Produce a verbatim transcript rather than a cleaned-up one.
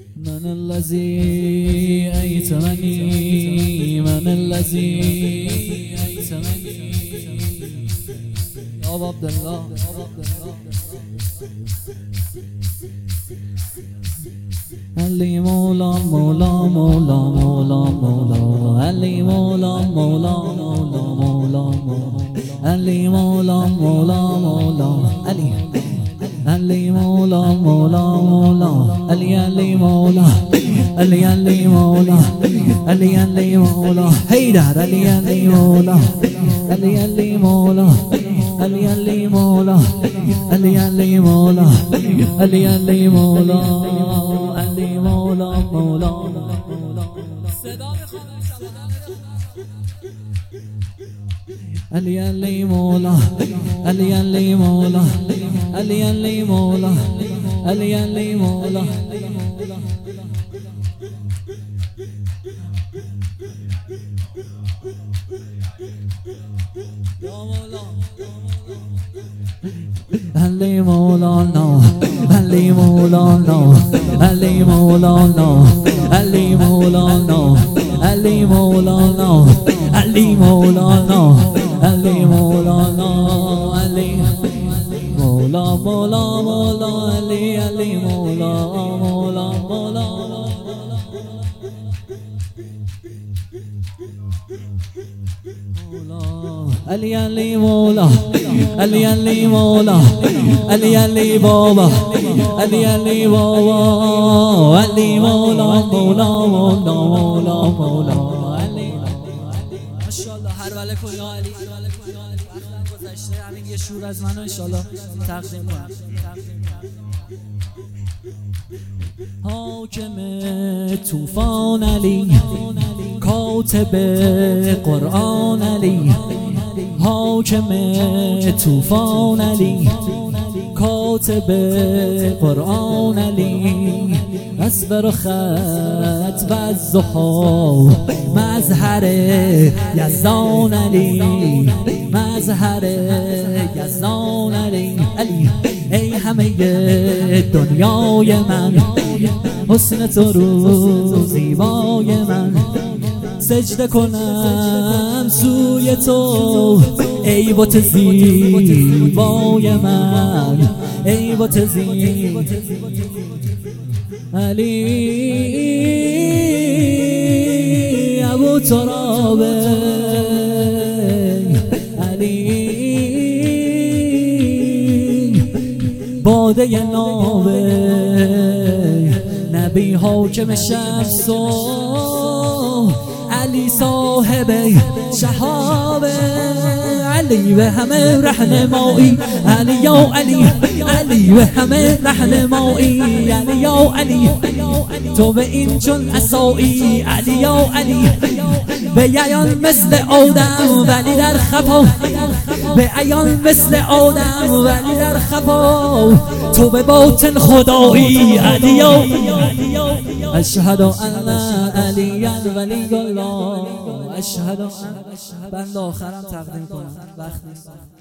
من الذي أيتمني من الذي أيتمني يا عبد الله علي مولا مولا مولا مولا مولا علي مولا مولا مولا مولا علي مولا مولا مولا علي علي مولا مولا مولا علي علي مولا علي علي مولا علي علي مولا هيدر علي علي مولا علي علي مولا علي علي مولا علي علي مولا علي علي مولا علي مولا مولا علي علي مولا علي علي مولا علي علي مولا علي علي مولا علي مولانا علي مولانا علي مولانا علي مولانا علي مولانا علي مولانا علي مولانا علي مولا مولا مولا علي علي مولا مولا مولا علي علي مولا علي علي مولا علي علي بابا علي علي بابا علي مولا مولا مولا مولا مولا علي ماشاءالله هر وله کجا علی وقتم گذشته همین یه شور از منو انشالله تقدیم کنم حاکم طوفان علی کاتب قرآن علی حاکم طوفان علی کاتب قرآن علی اسبر و خط و الضحی مظهر یزدان علی مظهر یزدان علی علی ای همه دنیای من حسن تو رو زیبای من سجده کنم سوی تو ای بت زیبای من ای بت زیبای علی ابو ترابه علی باده ناوه نبی حاکم شمس و علی صاحب شهابه علی به همه رهنمایی علی یا علی علی به همه رهنمایی علی یا علی تو به این چون عصایی علی یا علی به عیان مثل آدم ولی در خفا به عیان مثل آدم ولی در خفا تو به باطن خدایی علی یا اشهد ان علی ولی الله اشهد ان بند آخرم تقدیم کنم وقت نیست.